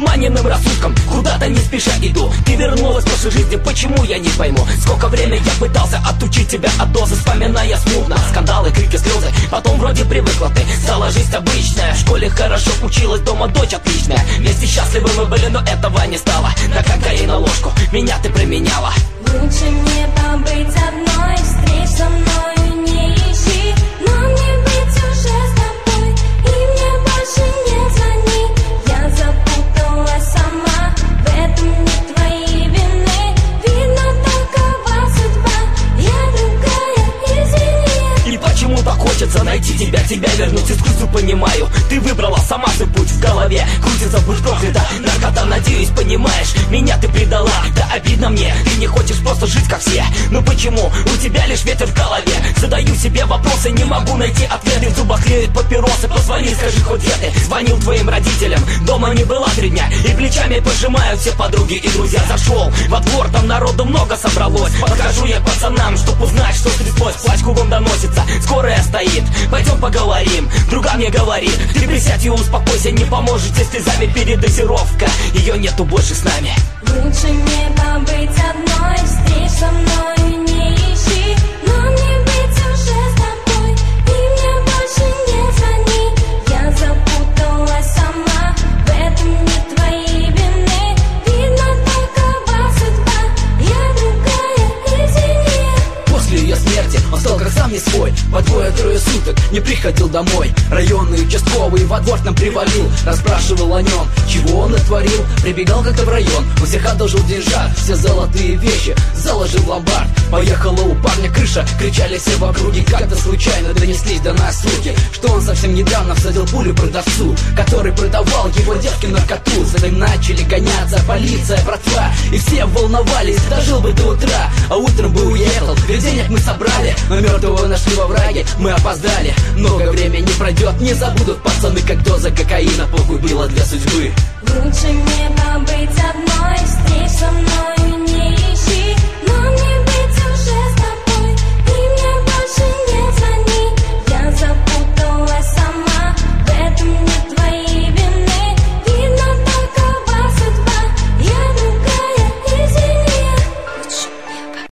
затуманенным рассудком куда-то не спеша иду. Ты вернулась в прошлой жизни, почему я не пойму? Сколько времени я пытался отучить тебя от дозы, вспоминая смутно скандалы, крики, слезы. Потом вроде привыкла ты, стала жизнь обычная. В школе хорошо училась, дома дочь отличная. Вместе счастливы мы были, но этого не стало. Так как и на ложку меня ты променяла. Лучше мне побыть одной, встреч со мной не ищи. Но мне быть уже с тобой, и мне больше не звони. Я запуталась сама, в этом нет твоей вины. Видно, такова судьба, я другая, извини. И почему так хочется найти тебя вернуть искусству, понимаю. Ты выбрала сама свой путь, в голове крутится, будь проклята. Наркота, надеюсь, понимаешь, меня ты предала. Да обидно мне, ты не хочешь просто жить как все. Но почему у тебя лишь ветер в голове? Задаю себе вопросы, не могу найти ответы. В зубах тлеют папиросы, позвони, скажи хоть где ты. Звонил твоим родителям, дома не была 3 дня. И плечами пожимают все подруги и друзья. Зашел во двор, там народу много собралось. Подхожу я к пацанам, чтоб узнать, что стряслось. Плач кругом доносится, скорая стоит. Пойдем поговорим, друга мне говорит. Ты присядь и успокойся, не поможет тебе слезами передозировка. Ее нету больше с нами. Лучше мне побыть одной, встреч со мной не ищи. Но мне быть уже с тобой, и мне больше не звони. Я запуталась сама, в этом нет твоей вины. Видно, такова судьба, я другая, извини. После ее смерти он стал как сам не свой. По 2-3 суток не приходил домой. Районный участковый во двор нам привалил, расспрашивал о нем, чего он натворил. Прибегал как-то в район, у всех одолжил деньжат. Все золотые вещи заложил в ломбард. Поехала у парня крыша, кричали все в округе. Как-то случайно донеслись до нас слухи, что он совсем недавно всадил пулю продавцу, который продавал его девке наркоту. За ним начали гоняться полиция, братва, и все волновались, дожил бы до утра. А утром бы уехал, ведь денег мы собрали, но мертвого нашли во враге, мы опоздали. Много времени пройдет, не забудут пацаны, как доза кокаина погубила для судьбы. Лучше мне